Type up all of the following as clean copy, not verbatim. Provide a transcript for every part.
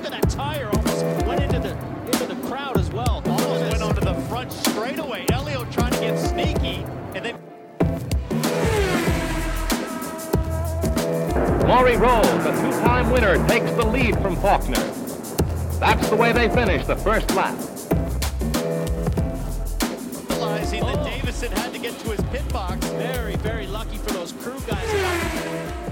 at that tire, almost went into the crowd as well. Almost went onto the front straightaway. Elio trying to get sneaky, and then Maury Rolls, a two-time winner, takes the lead from Faulkner. That's the way they finish the first lap. realizing that Davison had to get to his pit box. Very, very lucky for those crew guys.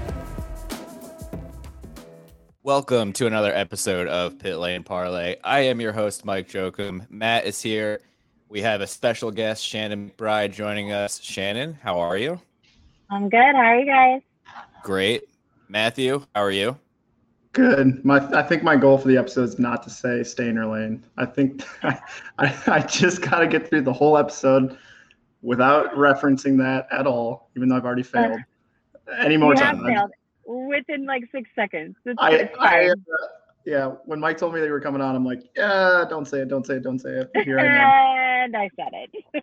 Welcome to another episode of Pit Lane Parlay. I am your host, Mike Jokum. Matt is here. We have a special guest, Shannon McBride, joining us. Shannon, how are you? I'm good. How are you guys? Great. Matthew, how are you? Good. I think my goal for the episode is not to say stay in your lane. I think I just got to get through the whole episode without referencing that at all, even though I've already failed. Any more You time? have failed within like 6 seconds. Yeah, when Mike told me they were coming on, I'm like, yeah, don't say it. Here I am. And I said it.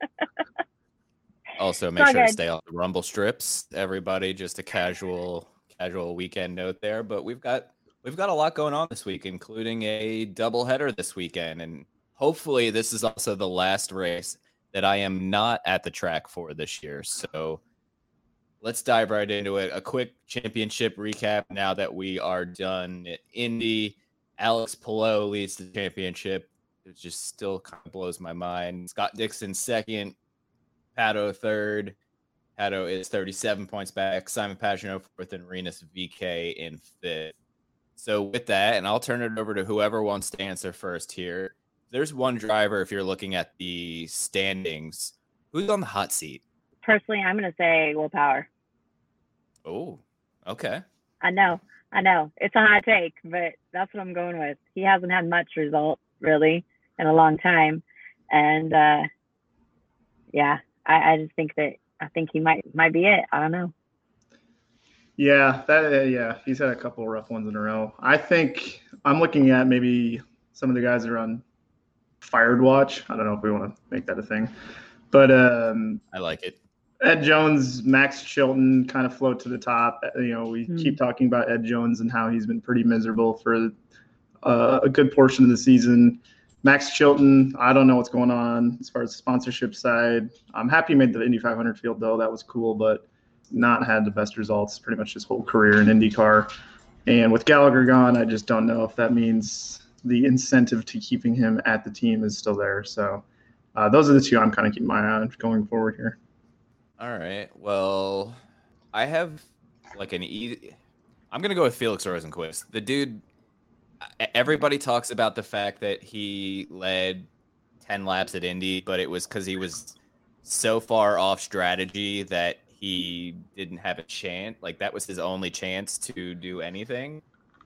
Also, make sure to good. stay on the Rumble strips, everybody. Just a casual weekend note there. But we've got a lot going on this week, including a doubleheader this weekend, and hopefully this is also the last race that I am not at the track for this year. So let's dive right into it. A quick championship recap now that we are done. Indy, Alex Palou leads the championship. It just still kind of blows my mind. Scott Dixon second, Pato third. Pato is 37 points back. Simon Pagenaud fourth, and Rinus VeeKay in fifth. So with that, and I'll turn it over to whoever wants to answer first here. There's one driver, if you're looking at the standings, who's on the hot seat? Personally, I'm going to say Will Power. Oh, okay. I know. It's a hot take, but that's what I'm going with. He hasn't had much result, really, in a long time. And, I just think he might be it. I don't know. Yeah, he's had a couple of rough ones in a row. I think I'm looking at maybe some of the guys that are on Fired Watch. I don't know if we want to make that a thing, but I like it. Ed Jones, Max Chilton kind of float to the top. We keep talking about Ed Jones and how he's been pretty miserable for a good portion of the season. Max Chilton, I don't know what's going on as far as the sponsorship side. I'm happy he made the Indy 500 field, though. That was cool, but not had the best results pretty much his whole career in IndyCar. And with Gallagher gone, I just don't know if that means the incentive to keeping him at the team is still there. So those are the two I'm kind of keeping my eye on going forward here. All right. Well, I have like I'm going to go with Felix Rosenqvist. The dude, everybody talks about the fact that he led 10 laps at Indy, but it was because he was so far off strategy that he didn't have a chance. Like, that was his only chance to do anything.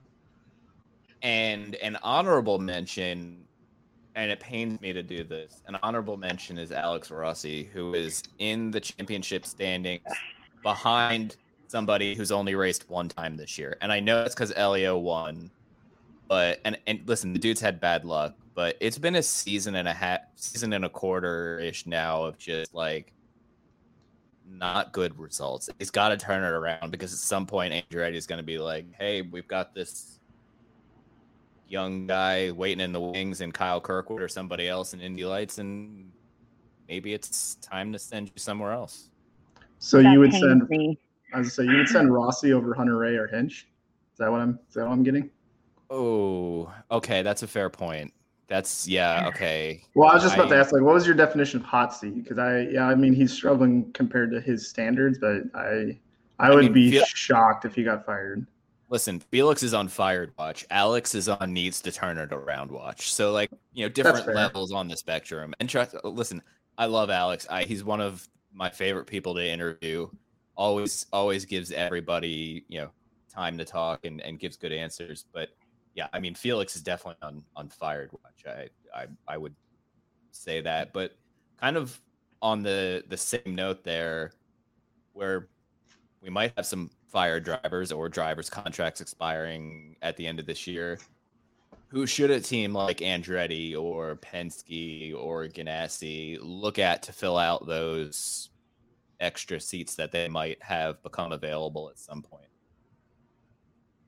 And an honorable mention, and it pains me to do this, an honorable mention is Alex Rossi, who is in the championship standings behind somebody who's only raced one time this year. And I know it's because Elio won. But and listen, the dude's had bad luck, but it's been a season and a quarter-ish now of just like not good results. He's got to turn it around, because at some point Andretti is going to be like, hey, we've got this young guy waiting in the wings in Kyle Kirkwood or somebody else in Indy Lights, and maybe it's time to send you somewhere else. So That you would pains send me. I was gonna say you would send Rossi over Hunter Ray or Hinch? Is that what I'm getting? Oh, okay, that's a fair point. Okay. Well, I was just about to ask, like, what was your definition of hot seat? Because he's struggling compared to his standards, but I would be shocked if he got fired. Listen, Felix is on Fired Watch. Alex is on Needs to Turn It Around Watch. So, different levels on the spectrum. And listen, I love Alex. He's one of my favorite people to interview. Always gives everybody, time to talk and gives good answers. But yeah, Felix is definitely on Fired Watch. I would say that. But kind of on the same note there, where we might have some fired drivers or drivers' contracts expiring at the end of this year, who should a team like Andretti or Penske or Ganassi look at to fill out those extra seats that they might have become available at some point?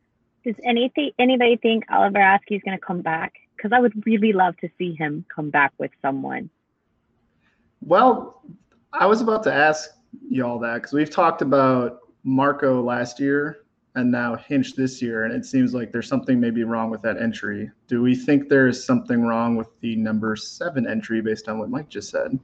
Does anybody think Oliver Askew is going to come back? Because I would really love to see him come back with someone. Well, I was about to ask y'all that because we've talked about Marco last year and now Hinch this year, and it seems like there's something maybe wrong with that entry. Do we think there is something wrong with the number 7 entry based on what Mike just said?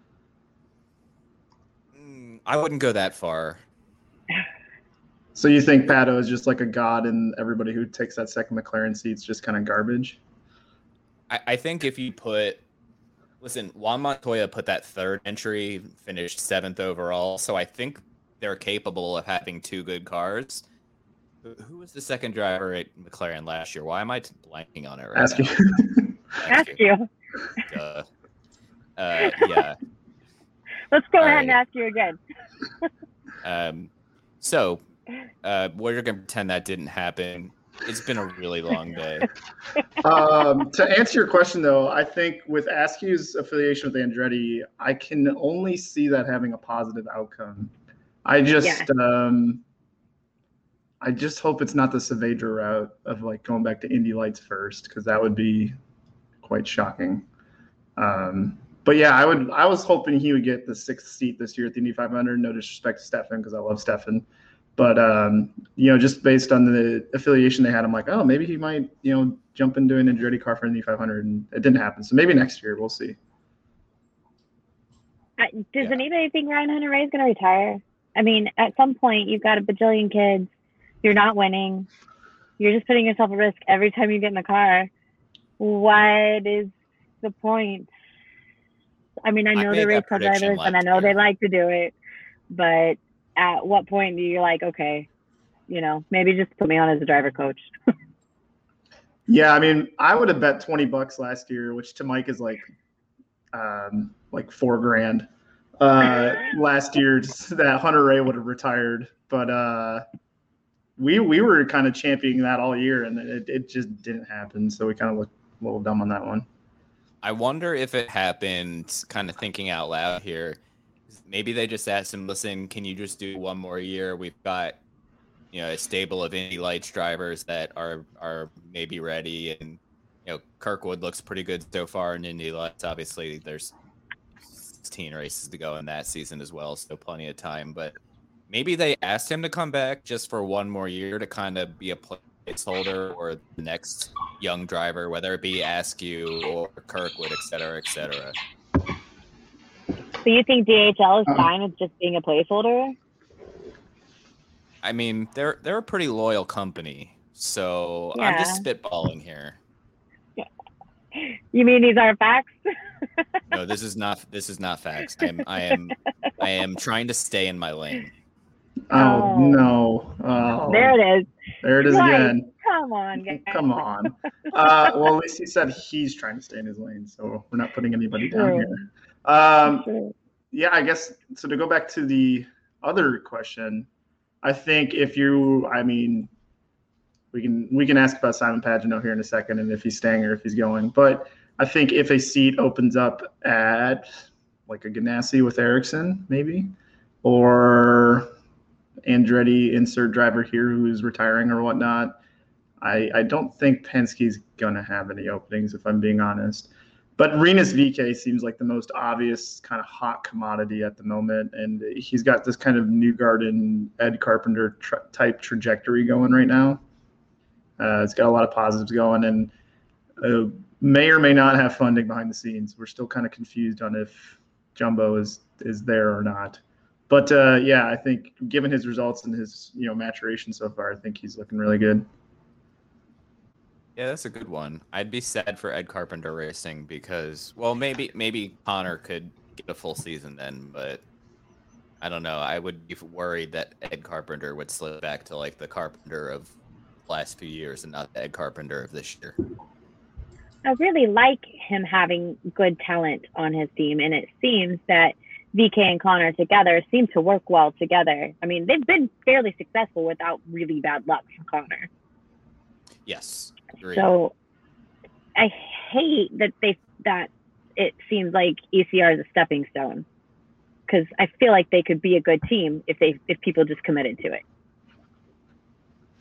I wouldn't go that far. So you think Pato is just like a god and everybody who takes that second McLaren seat's just kind of garbage? I think if you listen, Juan Montoya put that 3rd entry, finished 7th overall, so I think they're capable of having 2 good cars. Who was the second driver at McLaren last year? Why am I blanking on it right Ask now? you. Ask you. Yeah. Let's go All ahead and right. ask you again. So we're going to pretend that didn't happen. It's been a really long day. To answer your question, though, I think with Askew's affiliation with Andretti, I can only see that having a positive outcome. I just hope it's not the Saavedra route of like going back to Indy Lights first, because that would be quite shocking. But yeah, I was hoping he would get the 6th seat this year at the Indy 500. No disrespect to Stefan, because I love Stefan, but just based on the affiliation they had, I'm like, oh, maybe he might jump into an Andretti car for an Indy 500, and it didn't happen. So maybe next year we'll see. Does anybody think Ryan Hunter-Reay is going to retire? I mean, at some point you've got a bajillion kids. You're not winning. You're just putting yourself at risk every time you get in the car. What is the point? I mean, I know they're race car drivers, and I know they like to do it, but at what point do you like, okay, maybe just put me on as a driver coach? Yeah, I mean, I would have bet $20 last year, which to Mike is like $4,000. Last year that Hunter-Reay would have retired, but we were kind of championing that all year, and it just didn't happen. So we kind of looked a little dumb on that one. I wonder if it happened, kind of thinking out loud here. Maybe they just asked him, listen, can you just do one more year? We've got, a stable of Indy Lights drivers that are maybe ready. And, Kirkwood looks pretty good so far in Indy Lights. Obviously, there's 16 races to go in that season as well, so plenty of time. But maybe they asked him to come back just for one more year to kind of be a placeholder or the next young driver, whether it be Askew or Kirkwood, et cetera, et cetera. So you think DHL is fine with just being a placeholder? I mean, they're a pretty loyal company, so yeah. I'm just spitballing here. You mean these are facts? No, this is not facts. I am trying to stay in my lane. Oh no! There it is. There it is again. Come on, guys. Come on. Well, at least he said he's trying to stay in his lane, so we're not putting anybody down here. Yeah, I guess so. To go back to the other question, I think we can ask about Simon Pagenaud here in a second, and if he's staying or if he's going. But I think if a seat opens up at like a Ganassi with Ericsson, maybe, or Andretti insert driver here who's retiring or whatnot, I don't think Penske's going to have any openings, if I'm being honest. But Rinus VeeKay seems like the most obvious kind of hot commodity at the moment, and he's got this kind of Newgarden, Ed Carpenter type trajectory going right now. It's got a lot of positives going, and may or may not have funding behind the scenes. We're still kind of confused on if Jumbo is there or not. But yeah, I think given his results and his maturation so far, I think he's looking really good. Yeah, that's a good one. I'd be sad for Ed Carpenter Racing because, well, maybe Connor could get a full season then, but I don't know. I would be worried that Ed Carpenter would slip back to like the Carpenter of the last few years and not the Ed Carpenter of this year. I really like him having good talent on his team, and it seems that VeeKay and Connor together seem to work well together. I mean, they've been fairly successful without really bad luck from Connor. Yes. Agreed. So I hate that it seems like ECR is a stepping stone, because I feel like they could be a good team if people just committed to it.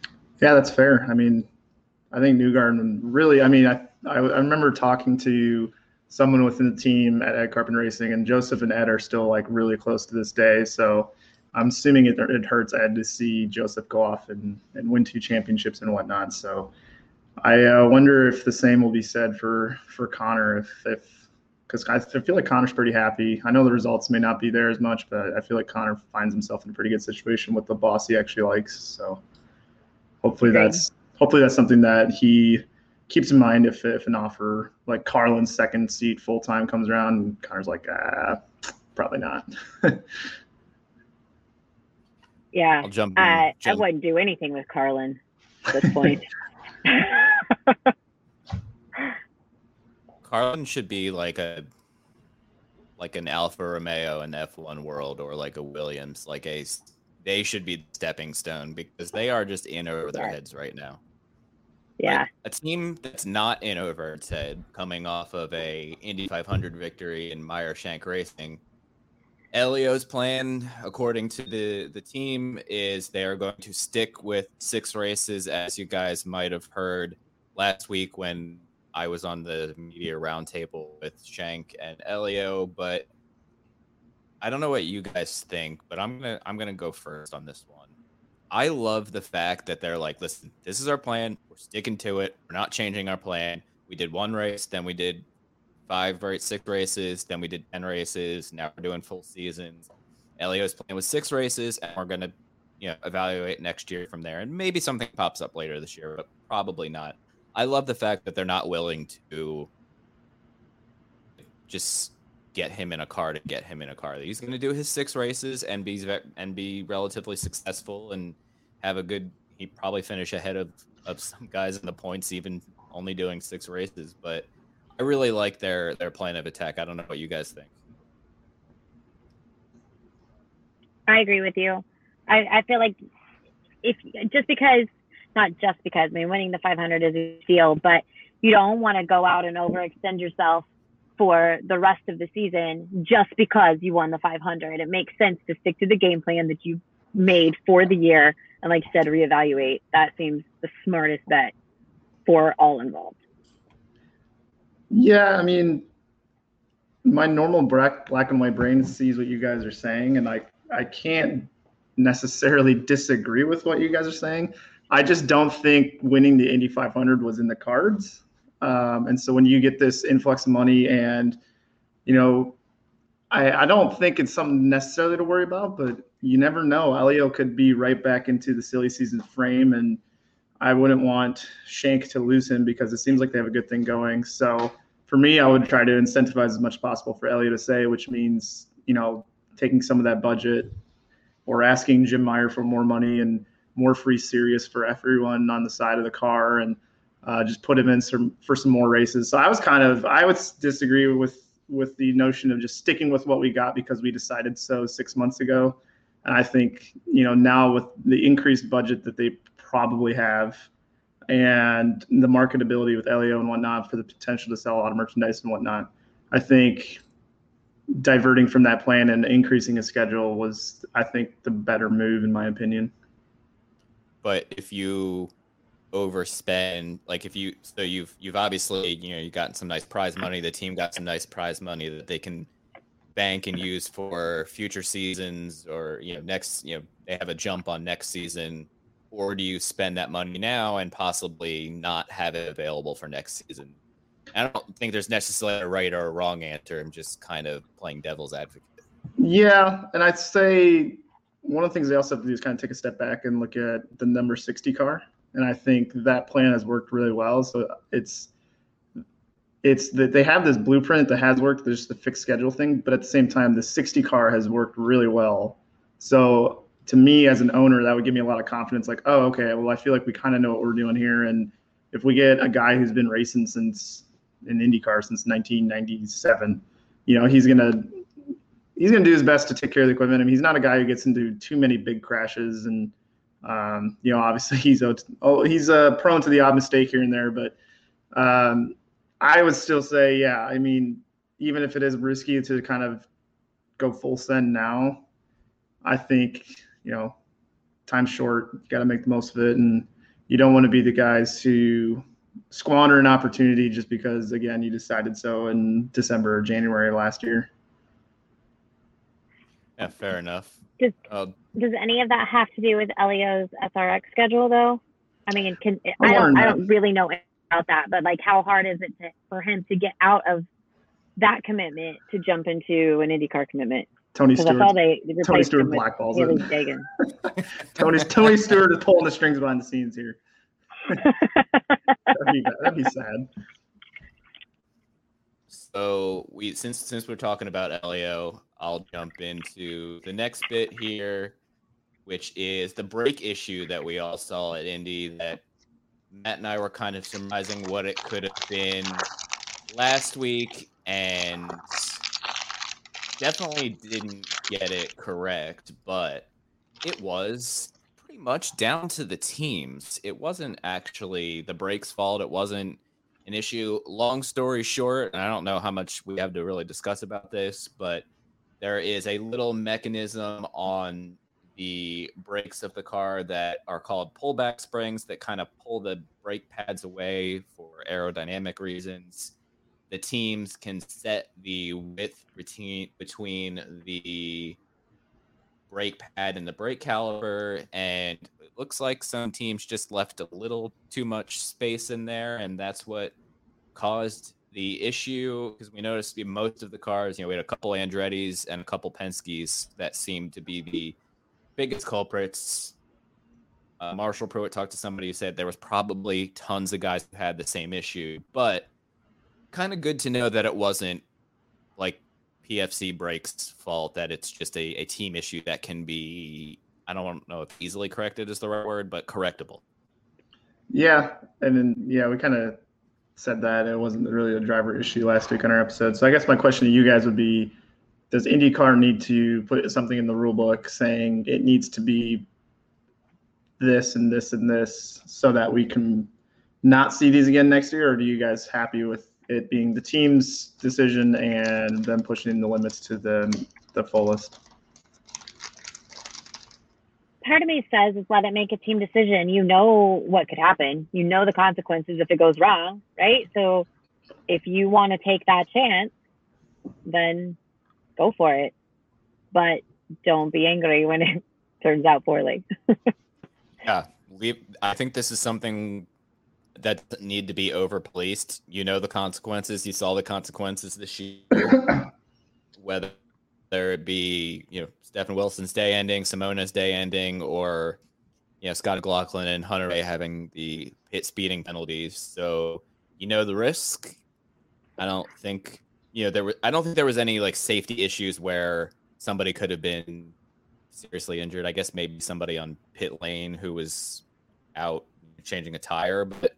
Yeah, that's fair. I mean, I think Newgarden really. I mean, I remember talking to someone within the team at Ed Carpenter Racing, and Joseph and Ed are still like really close to this day. So I'm assuming it hurts Ed to see Joseph go off and win 2 championships and whatnot. So I wonder if the same will be said for Connor, if because I feel like Connor's pretty happy. I know the results may not be there as much, but I feel like Connor finds himself in a pretty good situation with the boss he actually likes. So hopefully that's something that he keeps in mind if an offer like Carlin's second seat full time comes around, and Connor's like, probably not. Yeah, I'll jump. I wouldn't do anything with Carlin at this point. Carlin should be like an Alfa Romeo in F1 world, or like a Williams, they should be the stepping stone, because they are just in over their heads right now. Yeah. Like, a team that's not in over its head, coming off of a Indy 500 victory in Meyer Shank Racing. Elio's plan, according to the team, is they are going to stick with 6 races, as you guys might have heard last week when I was on the media roundtable with Shank and Elio. But I don't know what you guys think, but I'm gonna go first on this one. I love the fact that they're like, listen, this is our plan. We're sticking to it. We're not changing our plan. We did 1 race, then we did 6 races, then we did 10 races. Now we're doing full seasons. Elio's plan was 6 races, and we're gonna, evaluate next year from there. And maybe something pops up later this year, but probably not. I love the fact that they're not willing to just get him in a car to get him in a car. He's going to do his 6 races and be relatively successful and have a good. He probably finish ahead of some guys in the points, even only doing 6 races. But I really like their plan of attack. I don't know what you guys think. I agree with you. I feel like winning the 500 is a deal, but you don't want to go out and overextend yourself for the rest of the season just because you won the 500. It makes sense to stick to the game plan that you made for the year and, like you said, reevaluate. That seems the smartest bet for all involved. Yeah, I mean, my normal black and white brain sees what you guys are saying, and I can't necessarily disagree with what you guys are saying. I just don't think winning the Indy 500 was in the cards. And so when you get this influx of money and, I don't think it's something necessarily to worry about, but you never know. Elio could be right back into the silly season frame, and I wouldn't want Shank to lose him because it seems like they have a good thing going. So for me, I would try to incentivize as much as possible for Elio to stay, which means, taking some of that budget or asking Jim Meyer for more money and more free Sirius for everyone on the side of the car, and just put him in for some more races. So I would disagree with the notion of just sticking with what we got because we decided so 6 months ago. And I think, now with the increased budget that they probably have and the marketability with Elio and whatnot for the potential to sell a lot of merchandise and whatnot, I think diverting from that plan and increasing his schedule was, I think, the better move in my opinion. But if you overspend, you've obviously, you got some nice prize money. The team got some nice prize money that they can bank and use for future seasons, or next, they have a jump on next season. Or do you spend that money now and possibly not have it available for next season? I don't think there's necessarily a right or a wrong answer. I'm just kind of playing devil's advocate. Yeah, and I'd say one of the things they also have to do is kind of take a step back and look at the number 60 car. And I think that plan has worked really well. So it's that they have this blueprint that has worked. There's the fixed schedule thing, but at the same time, the 60 car has worked really well. So to me as an owner, that would give me a lot of confidence. Like, oh, okay, well, I feel like we kind of know what we're doing here. And if we get a guy who's been racing in IndyCar since 1997, he's gonna do his best to take care of the equipment. I mean, he's not a guy who gets into too many big crashes, and obviously he's prone to the odd mistake here and there. But I would still say, yeah, I mean, even if it is risky to kind of go full send now, I think time's short. You got to make the most of it, and you don't want to be the guys who squander an opportunity just because, again, you decided so in December or January last year. Yeah, fair enough. Does any of that have to do with Elio's SRX schedule, though? I mean, I don't really know about that, but like, how hard is it for him to get out of that commitment to jump into an IndyCar commitment? Tony Stewart blackballs it. Tony Stewart is pulling the strings behind the scenes here. That'd be sad. So since we're talking about Elio, I'll jump into the next bit here, which is the brake issue that we all saw at Indy that Matt and I were kind of surmising what it could have been last week, and definitely didn't get it correct, but it was pretty much down to the teams. It wasn't actually the brakes' fault. It wasn't an issue. Long story short, and I don't know how much we have to really discuss about this, but there is a little mechanism on the brakes of the car that are called pullback springs that kind of pull the brake pads away for aerodynamic reasons. The teams can set the width between the brake pad and the brake caliper, and it looks like some teams just left a little too much space in there, and that's what caused the issue, because we noticed most of the cars, we had a couple Andretti's and a couple Penske's that seemed to be the biggest culprits. Marshall Pruitt talked to somebody who said there was probably tons of guys who had the same issue, but kind of good to know that it wasn't like PFC brakes' fault, that it's just a team issue that can be, I don't know if easily corrected is the right word, but correctable. Yeah, and then, we kind of said that it wasn't really a driver issue last week on our episode. So I guess my question to you guys would be, does IndyCar need to put something in the rule book saying it needs to be this and this and this so that we can not see these again next year? Or are you guys happy with it being the team's decision and them pushing the limits to the fullest? Part of me says is let it make a team decision. You know what could happen. You know the consequences if it goes wrong, right? So if you want to take that chance, then go for it. But don't be angry when it turns out poorly. Yeah, I think this is something that doesn't need to be over-policed. You know the consequences. You saw the consequences this year. Whether it be, Stephen Wilson's day ending, Simona's day ending, or, Scott McLaughlin and Hunter Ray having the pit speeding penalties. So, the risk. I don't think, I don't think there was any like safety issues where somebody could have been seriously injured. I guess maybe somebody on pit lane who was out changing a tire, but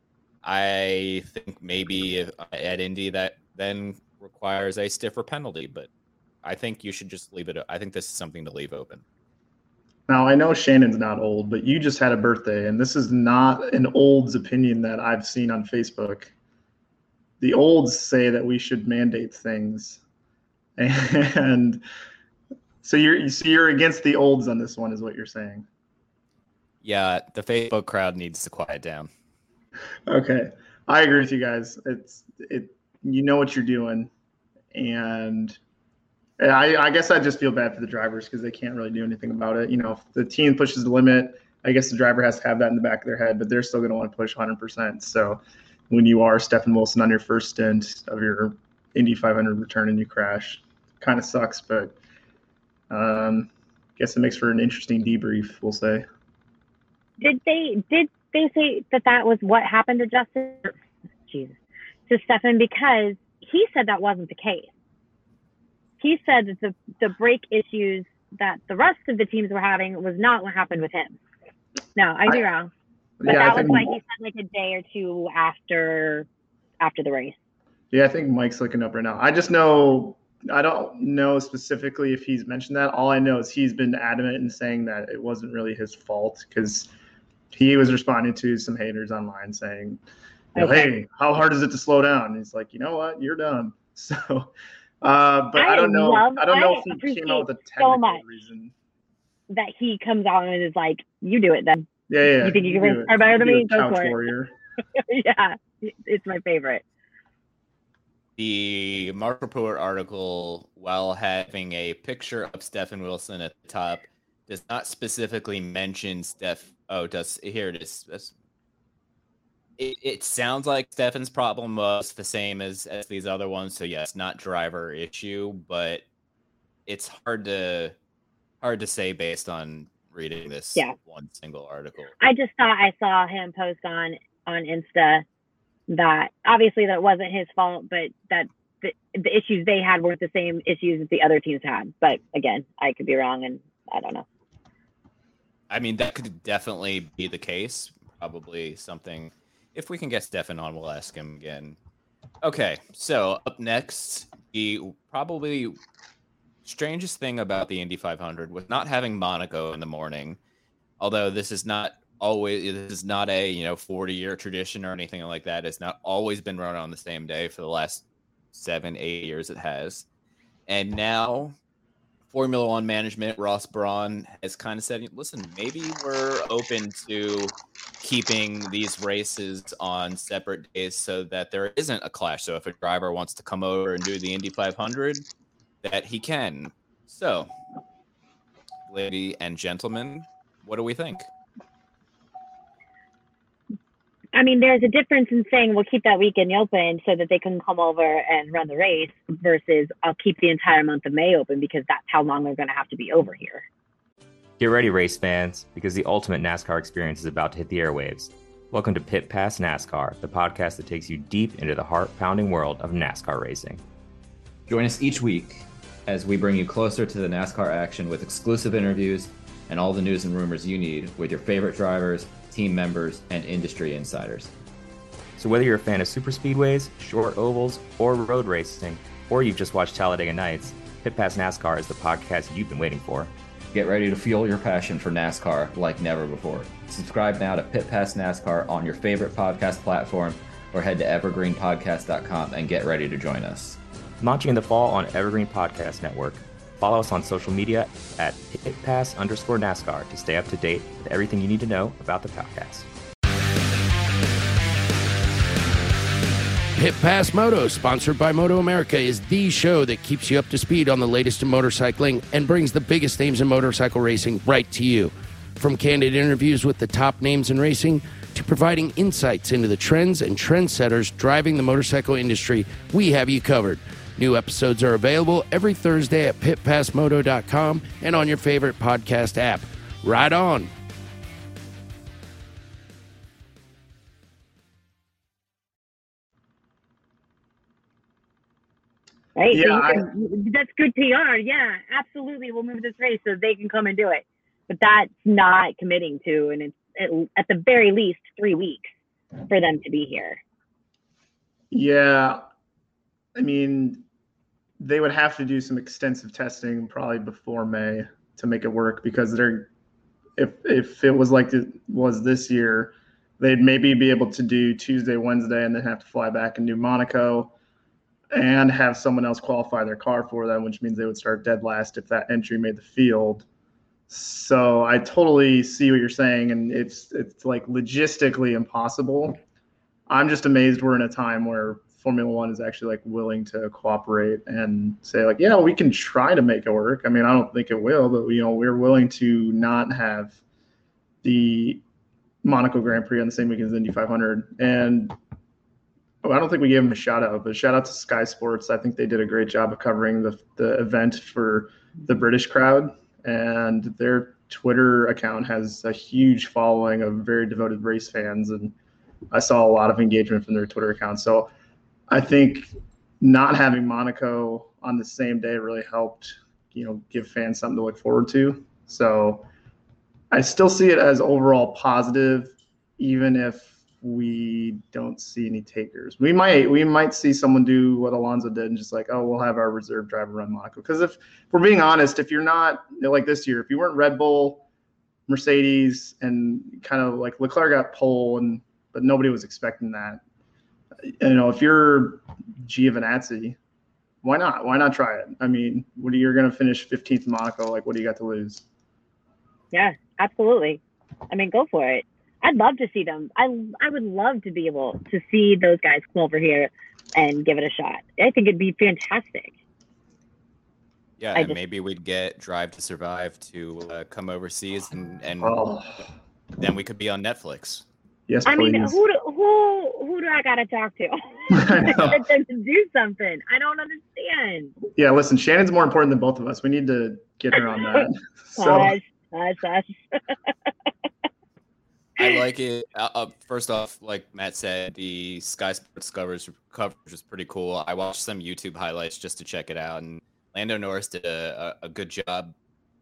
I think maybe at Indy that then requires a stiffer penalty, but I think you should just leave it. I think this is something to leave open. Now, I know Shannon's not old, but you just had a birthday, and this is not an old's opinion that I've seen on Facebook. The olds say that we should mandate things. And so you're against the olds on this one is what you're saying. Yeah, the Facebook crowd needs to quiet down. Okay. I agree with you guys. You know what you're doing, and I guess I just feel bad for the drivers because they can't really do anything about it. If the team pushes the limit, I guess the driver has to have that in the back of their head, but they're still going to want to push 100%. So when you are Stephen Wilson on your first stint of your Indy 500 return and you crash, kind of sucks, but I guess it makes for an interesting debrief, we'll say. Did they say that was what happened to Justin? Jesus, to Stephen, because he said that wasn't the case. He said that the brake issues that the rest of the teams were having was not what happened with him. No, I'd be wrong. But that was why he said like a day or two after the race. Yeah, I think Mike's looking up right now. I don't know specifically if he's mentioned that. All I know is he's been adamant in saying that it wasn't really his fault because he was responding to some haters online saying, hey, how hard is it to slow down? And he's like, you know what? You're done. So, but I don't know if he came out with a technical reason. That he comes out and is like, you do it then. Yeah. You think you can race do car better than do me? a Go Couch for it. Warrior. Yeah, it's my favorite. The Mark Report article, while having a picture of Stefan Wilson at the top, does not specifically mention Steph. Oh, here it is. It sounds like Stefan's problem was the same as these other ones. So yes, not driver issue, but it's hard to say based on reading this one single article. I just thought I saw him post on Insta that obviously that wasn't his fault, but that the issues they had weren't the same issues that the other teams had. But again, I could be wrong, and I don't know. I mean, that could definitely be the case. Probably something. If we can get Stefan on, we'll ask him again. Okay, so up next, the probably strangest thing about the Indy 500 was not having Monaco in the morning. Although this is not a 40-year tradition or anything like that. It's not always been run on the same day for the last 7-8 years. It has, and now Formula One management, Ross Brawn, has kind of said, listen, maybe we're open to keeping these races on separate days so that there isn't a clash. So if a driver wants to come over and do the Indy 500, that he can. So, ladies and gentlemen, what do we think? I mean, there's a difference in saying we'll keep that weekend open so that they can come over and run the race versus I'll keep the entire month of May open because that's how long they're going to have to be over here. Get ready, race fans, because the ultimate NASCAR experience is about to hit the airwaves. Welcome to Pit Pass NASCAR, the podcast that takes you deep into the heart-pounding world of NASCAR racing. Join us each week as we bring you closer to the NASCAR action with exclusive interviews and all the news and rumors you need with your favorite drivers, team members, and industry insiders. So whether you're a fan of super speedways, short ovals, or road racing, or you've just watched Talladega Nights, Pit Pass NASCAR is the podcast you've been waiting for. Get ready to fuel your passion for NASCAR like never before. Subscribe now to Pit Pass NASCAR on your favorite podcast platform or head to evergreenpodcast.com and get ready to join us. Launching in the fall on Evergreen Podcast Network. Follow us on social media at pitpass_NASCAR to stay up to date with everything you need to know about the podcast. Pit Pass Moto, sponsored by Moto America, is the show that keeps you up to speed on the latest in motorcycling and brings the biggest names in motorcycle racing right to you. From candid interviews with the top names in racing to providing insights into the trends and trendsetters driving the motorcycle industry, we have you covered. New episodes are available every Thursday at pitpassmoto.com and on your favorite podcast app. Ride on! Right? Yeah, So that's good PR. Yeah, absolutely. We'll move this race so they can come and do it. But that's not committing to, and it's at the very least 3 weeks for them to be here. Yeah. I mean, they would have to do some extensive testing probably before May to make it work because if it was like it was this year, they'd maybe be able to do Tuesday, Wednesday, and then have to fly back and do Monaco and have someone else qualify their car for that, which means they would start dead last if that entry made the field. So I totally see what you're saying, and it's like logistically impossible. I'm just amazed we're in a time where Formula One is actually like willing to cooperate and say like, yeah, we can try to make it work. I mean, I don't think it will, but we're willing to not have the Monaco Grand Prix on the same week as the Indy 500. And I don't think we gave them a shout out, but shout out to Sky Sports. I think they did a great job of covering the event for the British crowd, and their Twitter account has a huge following of very devoted race fans. And I saw a lot of engagement from their Twitter account. So I think not having Monaco on the same day really helped, give fans something to look forward to. So I still see it as overall positive, even if we don't see any takers. We might see someone do what Alonso did and just like, oh, we'll have our reserve driver run Monaco. Because if we're being honest, if you're not like this year, if you weren't Red Bull, Mercedes, and kind of like Leclerc got pole, but nobody was expecting that. If you're Giovinazzi, why not? Why not try it? I mean, you're going to finish 15th in Monaco. Like, what do you got to lose? Yeah, absolutely. I mean, go for it. I'd love to see them. I would love to be able to see those guys come over here and give it a shot. I think it'd be fantastic. Yeah, and maybe we'd get Drive to Survive to come overseas, and then we could be on Netflix. Yes, I please. mean, who do I gotta talk to? Get them to do something. I don't understand. Yeah, listen, Shannon's more important than both of us. We need to get her on that. So. Hush. I like it. First off, like Matt said, the Sky Sports coverage was pretty cool. I watched some YouTube highlights just to check it out, and Lando Norris did a good job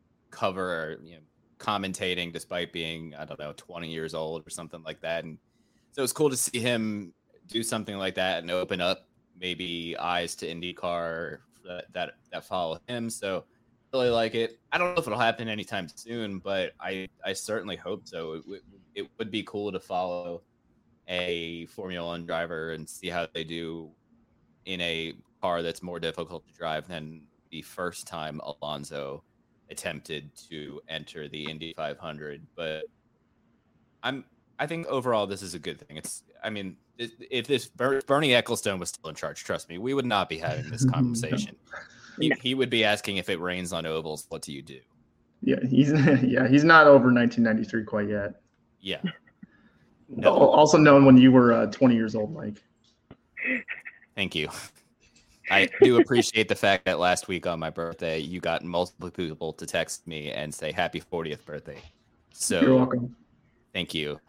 commentating despite being, 20 years old or something like that. And so it's cool to see him do something like that and open up maybe eyes to IndyCar that follow him. So really like it. I don't know if it'll happen anytime soon, but I certainly hope so. It would be cool to follow a Formula One driver and see how they do in a car that's more difficult to drive than the first time Alonso attempted to enter the Indy 500. But I think overall this is a good thing. If this Bernie Ecclestone was still in charge, trust me, we would not be having this conversation. He would be asking, if it rains on ovals, what do you do? Yeah, he's not over 1993 quite yet. Yeah. No. Also known when you were 20 years old, Mike. Thank you. I do appreciate the fact that last week on my birthday, you got multiple people to text me and say happy 40th birthday. So you're welcome. Thank you.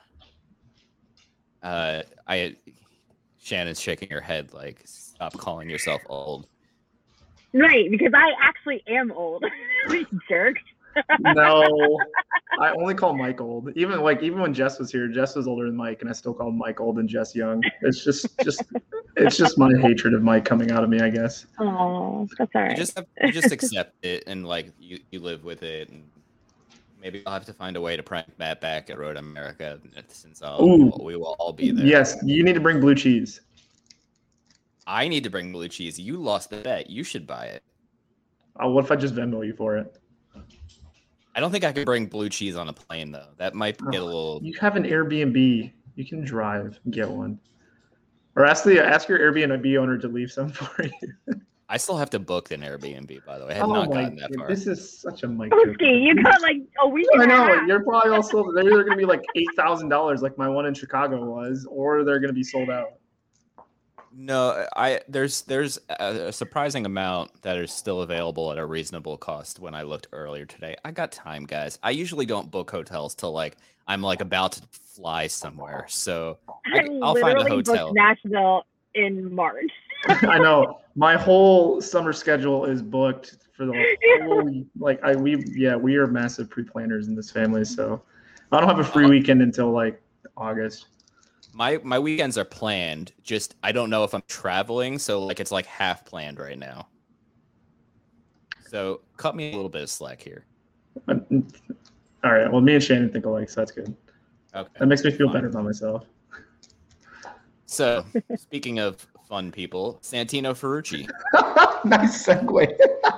Shannon's shaking her head like, stop calling yourself old. Right, because I actually am old. You jerk. No, I only call Mike old. Even when Jess was here, Jess was older than Mike, and I still call Mike old and Jess young. It's just my hatred of Mike coming out of me, I guess. Oh, that's all right. You just accept it, and you live with it, and maybe I'll have to find a way to prank Matt back at Road America since we will all be there. Yes, you need to bring blue cheese. I need to bring blue cheese. You lost the bet. You should buy it. What if I just Venmo you for it? I don't think I could bring blue cheese on a plane, though. That might get a little... You have an Airbnb. You can drive and get one. Or ask your Airbnb owner to leave some for you. I still have to book an Airbnb, by the way. I have not gotten that far. This is such a Mike joke. You got like a week and I know. a half. You're probably also... They're either going to be like $8,000 like my one in Chicago was, or they're going to be sold out. No, there's a surprising amount that is still available at a reasonable cost. When I looked earlier today, I got time, guys. I usually don't book hotels till I'm about to fly somewhere, so I'll find a hotel. Booked Nashville in March. I know my whole summer schedule is booked for the whole we are massive pre-planners in this family, so I don't have a free weekend until August. My weekends are planned. Just I don't know if I'm traveling, so it's half planned right now. So cut me a little bit of slack here. All right. Well, me and Shannon think alike, so that's good. Okay. That makes me feel better about myself. So speaking of fun people, Santino Ferrucci. Nice segue.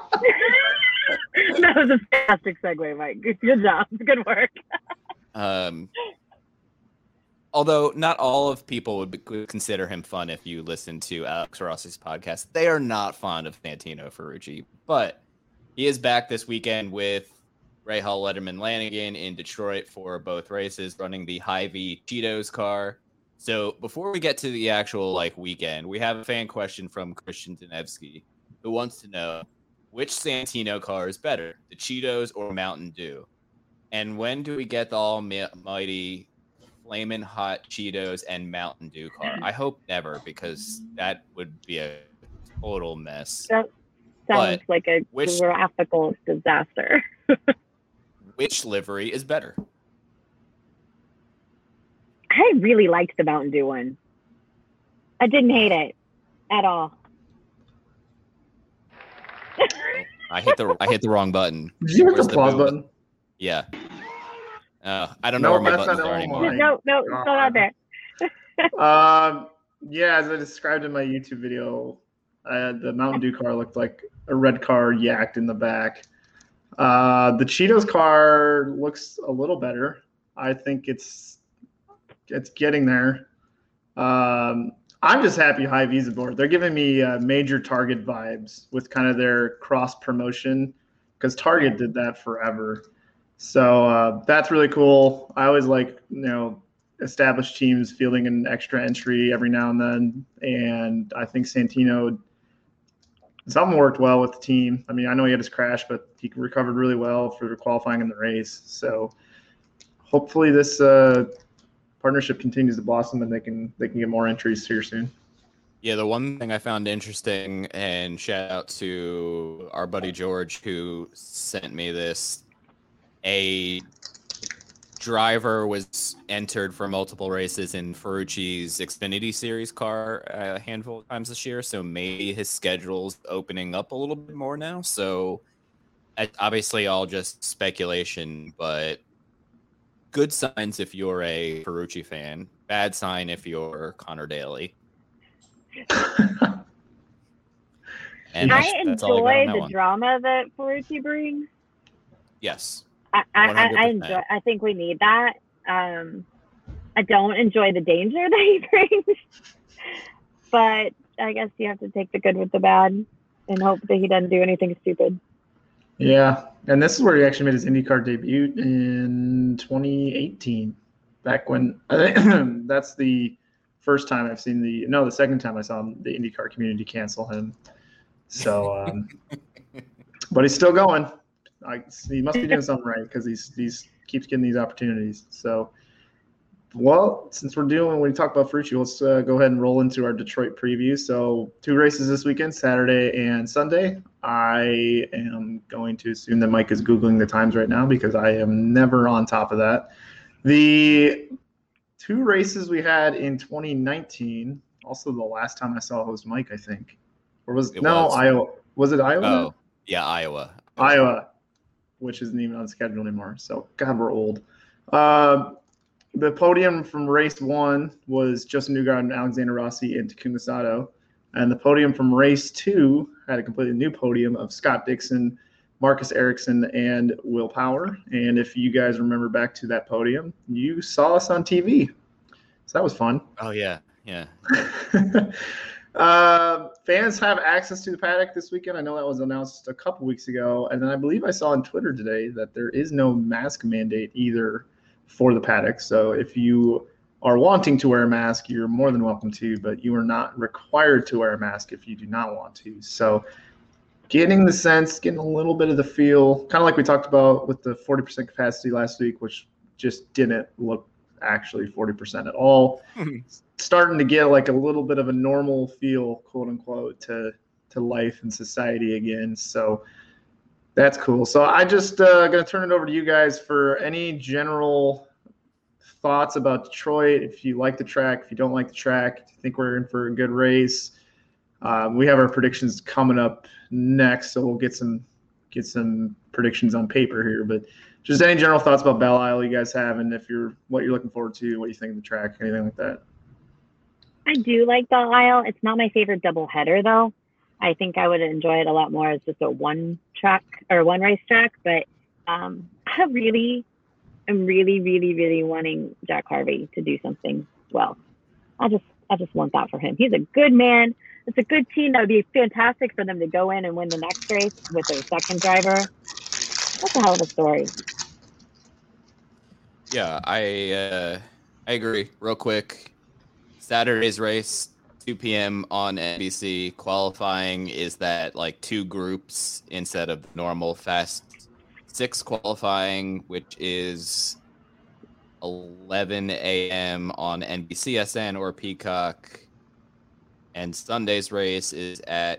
That was a fantastic segue, Mike. Good job. Good work. Although not all of people would consider him fun if you listen to Alex Rossi's podcast. They are not fond of Santino Ferrucci, but he is back this weekend with Rahal Letterman Lanigan in Detroit for both races, running the Hy-Vee Cheetos car. So before we get to the actual weekend, we have a fan question from Christian Danevsky, who wants to know which Santino car is better, the Cheetos or Mountain Dew? And when do we get the almighty Flamin' Hot Cheetos and Mountain Dew car? I hope never, because that would be a total mess. That sounds like a graphical disaster. Which livery is better? I really liked the Mountain Dew one. I didn't hate it at all. I hit the wrong button. Did you hit the pause button? Yeah. I don't know where my buttons are anymore. No, it's still out there. Yeah, as I described in my YouTube video, the Mountain Dew car looked like a red car yacked in the back. The Cheetos car looks a little better. I think it's getting there. I'm just happy Hy-Vee's aboard. They're giving me major Target vibes with kind of their cross promotion, because Target did that forever. So that's really cool. I always like, established teams fielding an extra entry every now and then. And I think Santino, something worked well with the team. I mean, I know he had his crash, but he recovered really well for qualifying in the race. So hopefully this partnership continues to blossom and they can get more entries here soon. Yeah, the one thing I found interesting, and shout out to our buddy George who sent me this, a driver was entered for multiple races in Ferrucci's Xfinity Series car a handful of times this year, so maybe his schedule's opening up a little bit more now. So obviously all just speculation, but good signs if you're a Ferrucci fan, bad sign if you're Connor Daly. And I enjoy the drama that Ferrucci brings. Yes. I enjoy. I think we need that. I don't enjoy the danger that he brings, but I guess you have to take the good with the bad and hope that he doesn't do anything stupid. Yeah, and this is where he actually made his IndyCar debut in 2018. Back when that's the first time I've seen the second time I saw the IndyCar community cancel him. So, but he's still going. He must be doing something right because he's keeps getting these opportunities. So, well, since we talk about Ferrucci, let's go ahead and roll into our Detroit preview. So 2 races this weekend, Saturday and Sunday. I am going to assume that Mike is Googling the times right now because I am never on top of that. The 2 races we had in 2019, also the last time I saw host Mike, I think. Or Iowa. Was it Iowa? Oh, yeah, Iowa. Iowa, which isn't even on schedule anymore. So, God, we're old. The podium from race 1 was Justin Newgarden and Alexander Rossi and Takuma Sato. And the podium from race 2 had a completely new podium of Scott Dixon, Marcus Ericsson, and Will Power. And if you guys remember back to that podium, you saw us on TV. So that was fun. Oh, yeah. Yeah. Fans have access to the paddock this weekend. I know that was announced a couple weeks ago. And then I believe I saw on Twitter today that there is no mask mandate either for the paddock. So if you are wanting to wear a mask, you're more than welcome to, but you are not required to wear a mask if you do not want to. So getting the sense, getting a little bit of the feel, kind of like we talked about with the 40% capacity last week, which just didn't look actually 40% at all. Starting to get like a little bit of a normal feel, quote unquote, to life and society again. So that's cool. So I just going to turn it over to you guys for any general thoughts about Detroit. If you like the track, if you don't like the track, if you think we're in for a good race. We have our predictions coming up next, so we'll get some predictions on paper here. But just any general thoughts about Belle Isle you guys have, and what you're looking forward to, what you think of the track, anything like that. I do like Belle Isle. It's not my favorite doubleheader though. I think I would enjoy it a lot more as just a one race track. But I'm really wanting Jack Harvey to do something well. I just want that for him. He's a good man. It's a good team. That would be fantastic for them to go in and win the next race with their second driver. That's a hell of a story. Yeah, I agree. Real quick, Saturday's race, 2 p.m. on NBC. Qualifying is that like 2 groups instead of normal Fast 6 qualifying, which is 11 a.m. on NBCSN or Peacock. And Sunday's race is at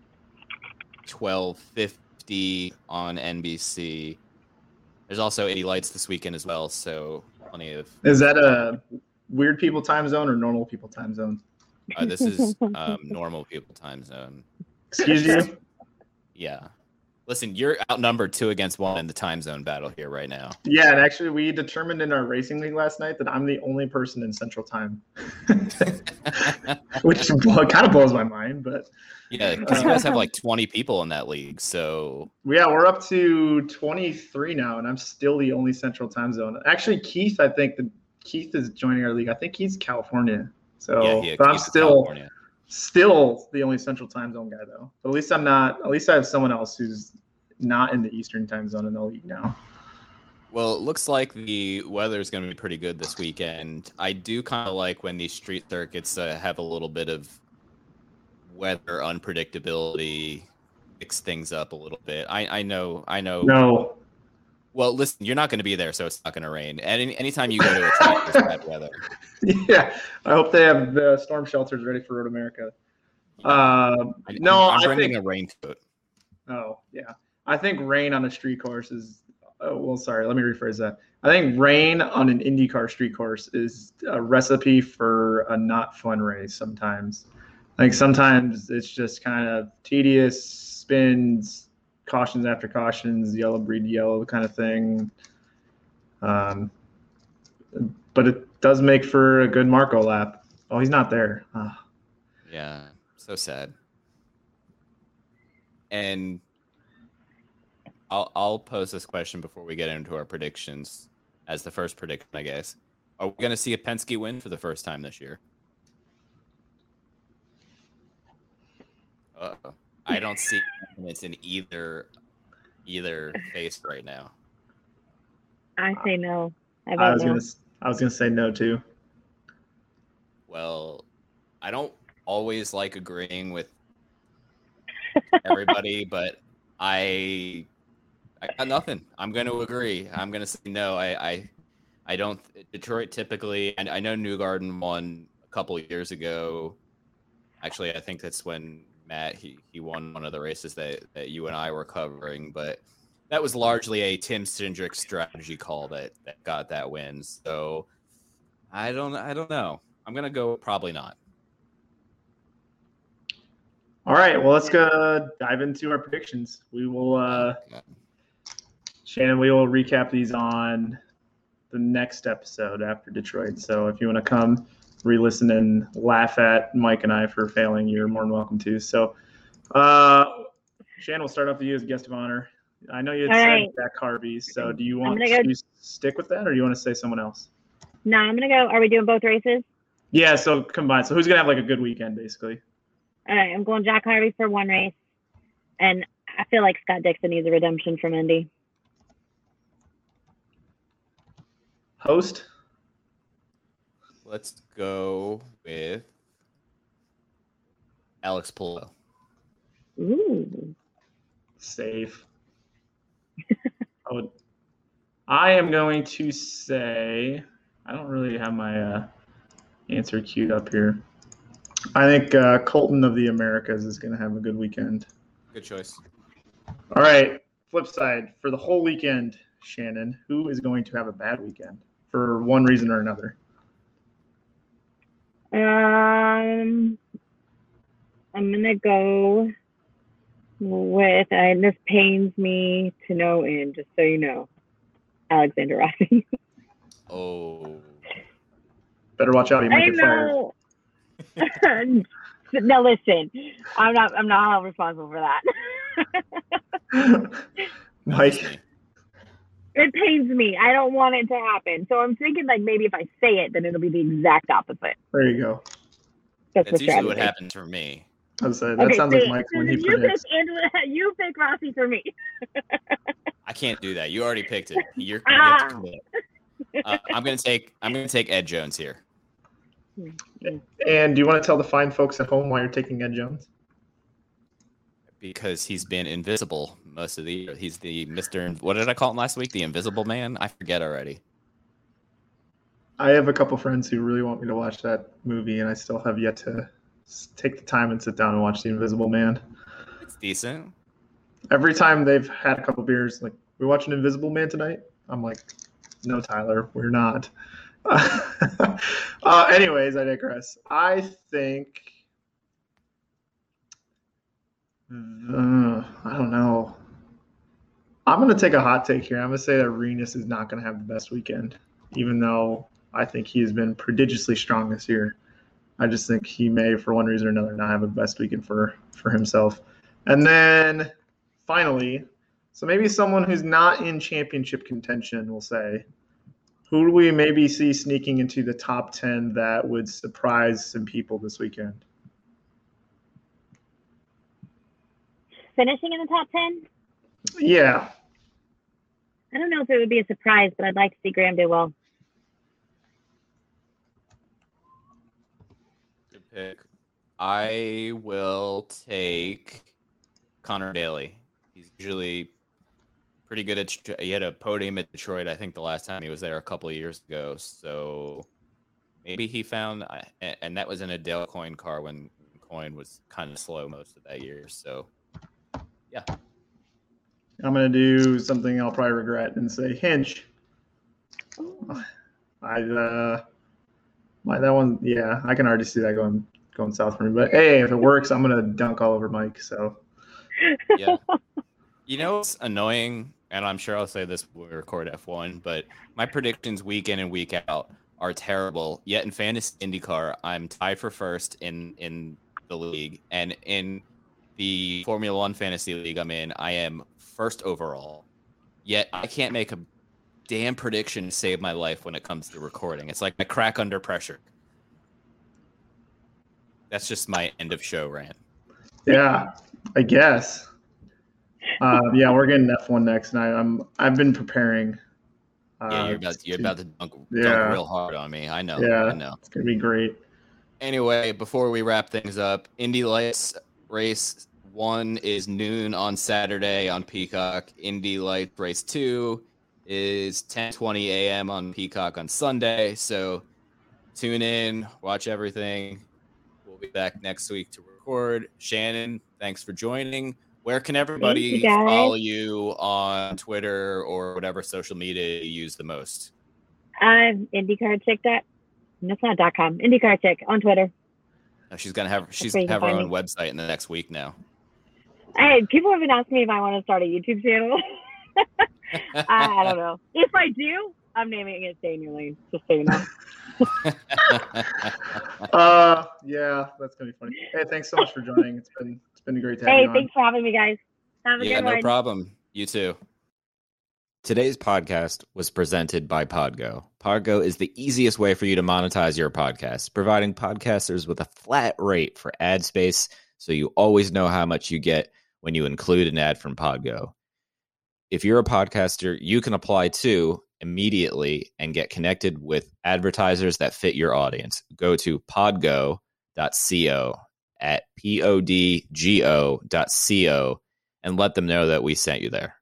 12:50 on NBC. There's also 80 Lights this weekend as well, so plenty of... Is that a weird people time zone or normal people time zone? This is normal people time zone. Excuse you? Yeah. Listen, you're outnumbered 2-1 in the time zone battle here right now. Yeah, and actually, we determined in our racing league last night that I'm the only person in Central Time, which kind of blows my mind. But yeah, because you guys have like 20 people in that league, so yeah, we're up to 23 now, and I'm still the only Central Time zone. Actually, Keith, I think Keith is joining our league. I think he's California, so but I'm still the only Central Time zone guy though. But at least I'm not. At least I have someone else who's not in the Eastern Time zone in the league now. Well, it looks like the weather is going to be pretty good this weekend. I do kind of like when these street circuits have a little bit of weather unpredictability, mix things up a little bit. I know. No. Well, listen, you're not going to be there, so it's not going to rain. And anytime you go to a track, there's bad weather. Yeah, I hope they have the storm shelters ready for Road America. I'm bringing a raincoat. Oh, yeah. I think rain on a street course is sorry, let me rephrase that. I think rain on an IndyCar street course is a recipe for a not fun race sometimes. Like sometimes it's just kind of tedious, spins, cautions after cautions, yellow breed yellow kind of thing. But it does make for a good Marco lap. Oh, he's not there. Oh. Yeah, so sad. And I'll pose this question before we get into our predictions as the first prediction, I guess. Are we going to see a Penske win for the first time this year? Uh-oh. I don't see confidence in either face right now. I say no. I was gonna say no too. Well, I don't always like agreeing with everybody, but I got nothing. I'm going to agree. I'm going to say no. I don't. Detroit typically, and I know Newgarden won a couple of years ago. Actually, I think that's when Matt he won one of the races that you and I were covering, but that was largely a Tim Cindric strategy call that got that win. So I don't know. I'm going to go probably not. All right, well, let's go dive into our predictions. We will, Shannon, we will recap these on the next episode after Detroit. So if you want to come re-listen and laugh at Mike and I for failing, you're more than welcome to. So, Shannon, we'll start off with you as guest of honor. I know you had said Jack Harvey, so do you want to stick with that, or do you want to say someone else? No, I'm going to go. Are we doing both races? Yeah, so combined. So who's going to have like a good weekend, basically? All right, I'm going Jack Harvey for one race, and I feel like Scott Dixon needs a redemption from Indy. Host? Let's go with Alex Palou. Ooh. Safe. I am going to say, I don't really have my answer queued up here. I think Colton of the Americas is going to have a good weekend. Good choice. All right. Flip side, for the whole weekend, Shannon, who is going to have a bad weekend for one reason or another? I'm going to go with, and this pains me to no end, just so you know, Alexander Rossi. Oh. Better watch out. He might get fired. No, listen, I'm not held responsible for that. Mike. It pains me. I don't want it to happen. So I'm thinking like maybe if I say it, then it'll be the exact opposite. There you go. That's usually what happens for me. I was saying, that sounds like Mike when he predicts. You pick Rossi for me. I can't do that. You already picked it. You have to commit. I'm gonna take Ed Jones here. And do you want to tell the fine folks at home why you're taking Ed Jones? Because he's been invisible most of the year. He's the Mr. What did I call him last week? The Invisible Man? I forget already. I have a couple friends who really want me to watch that movie, and I still have yet to take the time and sit down and watch The Invisible Man. It's decent. Every time they've had a couple beers, like, we watching Invisible Man tonight? I'm like, no, Tyler, we're not. Anyways, I digress. I think I don't know. I'm going to take a hot take here. I'm going to say that Rinus is not going to have the best weekend, even though I think he has been prodigiously strong this year. I just think he may, for one reason or another, not have a best weekend for himself. And then finally, so maybe someone who's not in championship contention will say, who do we maybe see sneaking into the top 10 that would surprise some people this weekend? Finishing in the top 10? Yeah. I don't know if it would be a surprise, but I'd like to see Graham do well. Good pick. I will take Connor Daly. He's usually pretty good at. He had a podium at Detroit, I think, the last time he was there a couple of years ago. So maybe he found, and that was in a Dale Coyne car when Coyne was kind of slow most of that year. So yeah. I'm going to do something I'll probably regret and say Hinch. That one, yeah, I can already see that going south for me. But hey, if it works, I'm going to dunk all over Mike. So yeah. You know what's annoying, and I'm sure I'll say this when we record F1, but my predictions week in and week out are terrible. Yet in Fantasy IndyCar, I'm tied for first in the league, and in the Formula One Fantasy League I'm in, I am first overall. Yet I can't make a damn prediction to save my life when it comes to recording. It's like a crack under pressure. That's just my end of show rant. Yeah, I guess. Yeah, we're getting F1 next, and I've been preparing. Yeah, you're about to dunk real hard on me. I know. Yeah, I know. It's gonna be great. Anyway, before we wrap things up, Indy Lights race 1 is noon on Saturday on Peacock. Indy Lights race 2 is 10:20 a.m. on Peacock on Sunday. So tune in, watch everything. We'll be back next week to record. Shannon, thanks for joining. Where can everybody follow you on Twitter or whatever social media you use the most? I'm IndyCarChick. That's not .com. IndyCarChick on Twitter. She's gonna have her own website in the next week now. Hey, people have been asking me if I want to start a YouTube channel. I don't know. If I do, I'm naming it Daniel Lane, just so you know. Yeah, that's gonna be funny. Hey, thanks so much for joining. It's been a great time. Hey, thanks for having me, guys. Have a good one. No problem. You too. Today's podcast was presented by Podgo. Podgo is the easiest way for you to monetize your podcast, providing podcasters with a flat rate for ad space, so you always know how much you get when you include an ad from Podgo. If you're a podcaster, you can apply too immediately and get connected with advertisers that fit your audience. Go to podgo.co at podgo.co and let them know that we sent you there.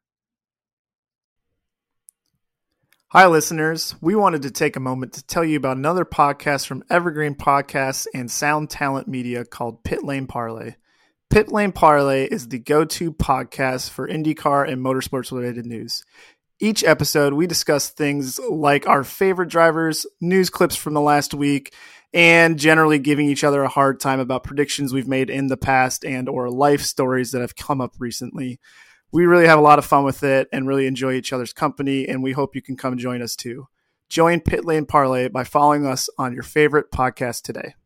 Hi, listeners. We wanted to take a moment to tell you about another podcast from Evergreen Podcasts and Sound Talent Media called Pit Lane Parlay. Pit Lane Parlay is the go-to podcast for IndyCar and motorsports-related news. Each episode, we discuss things like our favorite drivers, news clips from the last week, and generally giving each other a hard time about predictions we've made in the past and or life stories that have come up recently. We really have a lot of fun with it and really enjoy each other's company, and we hope you can come join us too. Join Pit Lane Parlay by following us on your favorite podcast today.